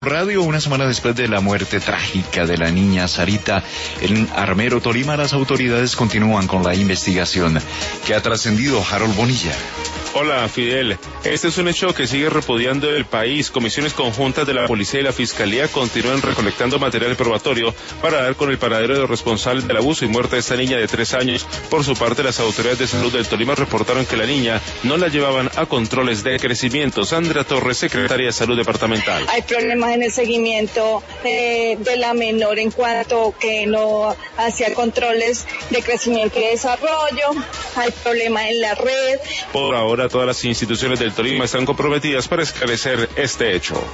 Radio. Una semana después de la muerte trágica de la niña Sarita en Armero, Tolima, las autoridades continúan con la investigación que ha trascendido. Harold Bonilla. Hola, Fidel. Este es un hecho que sigue repudiando el país. Comisiones conjuntas de la Policía y la Fiscalía continúan recolectando material probatorio para dar con el paradero de los responsables del abuso y muerte de esta niña de 3 años. Por su parte, las autoridades de salud del Tolima reportaron que la niña no la llevaban a controles de crecimiento. Sandra Torres, secretaria de Salud Departamental. Hay problemas en el seguimiento de la menor en cuanto que no hacía controles de crecimiento y desarrollo. Hay problemas en la red. Por ahora, todas las instituciones del Tolima están comprometidas para esclarecer este hecho.